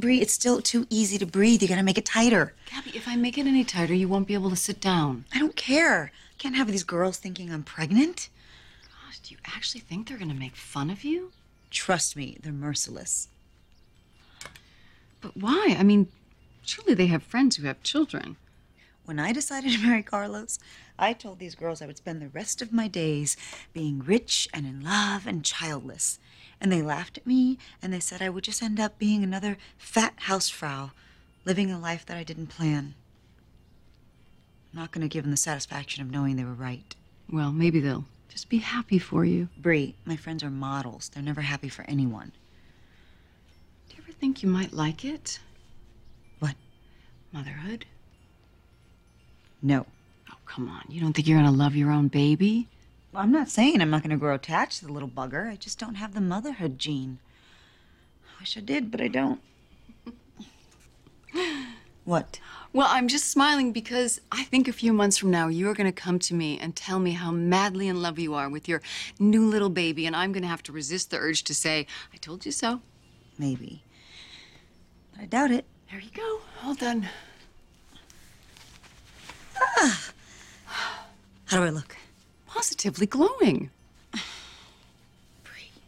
Bree, it's still too easy to breathe. You gotta make it tighter. Gabby, if I make it any tighter, you won't be able to sit down. I don't care. Can't have these girls thinking I'm pregnant. Gosh, do you actually think they're gonna make fun of you? Trust me, they're merciless. But why? I mean, surely they have friends who have children. When I decided to marry Carlos, I told these girls I would spend the rest of my days being rich and in love and childless. And they laughed at me, and they said I would just end up being another fat housefrau, living a life that I didn't plan. I'm not going to give them the satisfaction of knowing they were right. Well, maybe they'll just be happy for you. Bree, my friends are models. They're never happy for anyone. Do you ever think you might like it? What? Motherhood? No. Oh, come on. You don't think you're gonna love your own baby? Well, I'm not saying I'm not going to grow attached to the little bugger. I just don't have the motherhood gene. I wish I did, but I don't. What? Well, I'm just smiling because I think a few months from now you're gonna come to me and tell me how madly in love you are with your new little baby, and I'm gonna have to resist the urge to say, I told you so. Maybe. But I doubt it. There you go. All done. How do I look? Positively glowing.